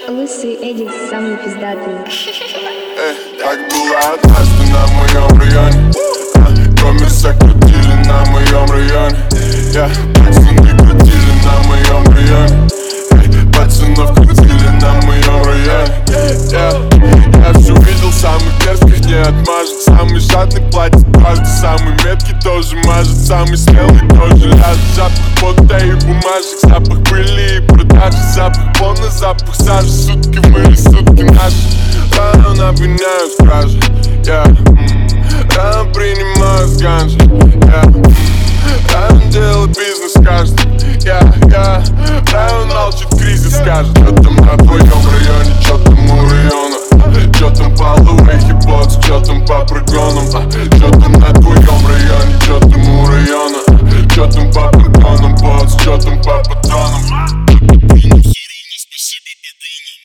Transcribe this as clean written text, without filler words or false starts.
Лысый Эдик самый пиздатый. Так было однажды на моем районе. Коммерса крутили на моем районе. Пацаны крутили на моем районе. Пацанов крутили на моем районе. Я все видел, самый дерзких не отмажет. Самый жадный платит дважды, самый меткий тоже мажет. Самый смелый тоже ляжет. Запах пота и бумажек, запах пыли и продажи. Запах полный, запах сажи. Сутки в мои, сутки наши. Рано обвиняют в краже, рано принимают с ганжи, рано делает бизнес каждый, рано молчит, кризис скажет. Чё там на твоем районе, чё там у района, чё там по луэхе боц, чё там по прогонам, чё там на твоем районе, чё там у района, чё там по прогонам боц, чё там по патронам. Спасибо, бедыни.